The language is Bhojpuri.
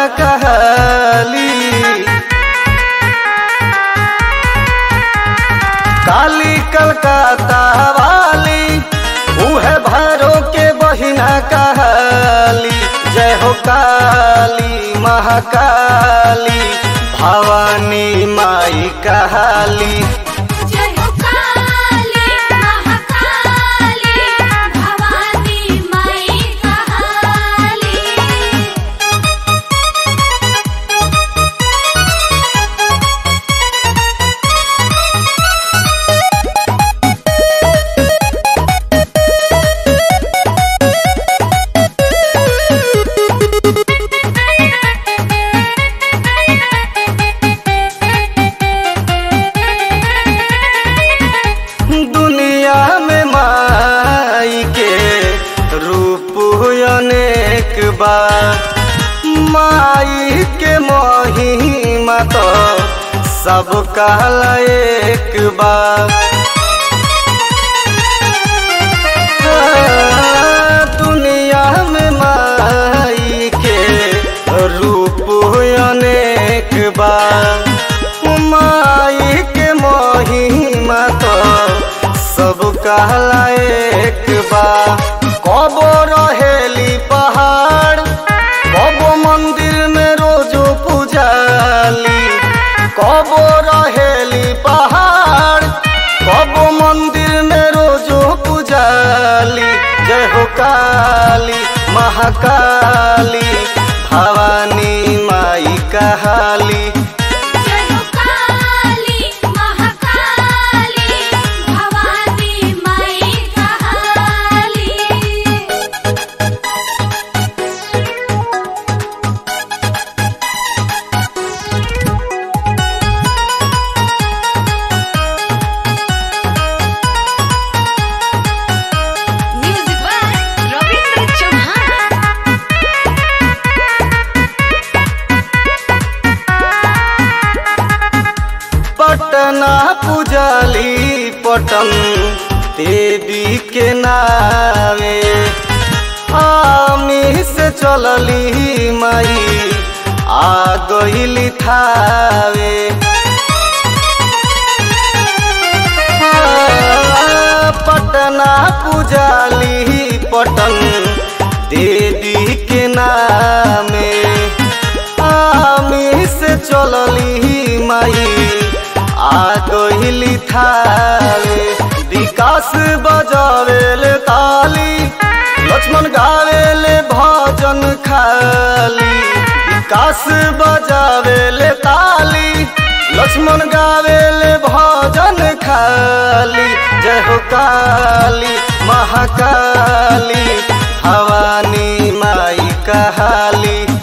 कहली। काली कलकत्ता वाली उहे भैरो के बहिना कहली। जय हो काली महाकाली भवानी माई कहली। अनेक बा माई के महिमा तो सब कहला एक बा। दुनिया में माई के रूप अनेक बा। माई के महिमा तो सब कहला एक बा। कबो रहेली पहाड़ कबो मंदिर में रोजो पूजाली। कबो रहेली पहाड़ कबो मंदिर में रोजो पूजाली। जय हो काली महाकाली भवानी माई कहली। पटना पुजाली पटन देवी के नावे। आमी से चलली माई आ गईली थावे। पटना पुजाली पटन देवी के नामे। आमी से चलली माई आ गईली थावे। विकास बजावेले ताली लक्ष्मण गावेले भजन खाली। विकास बजावेले ताली लक्ष्मण गावेले भजन खाली। जय हो काली महाकाली भवानी माई कहली।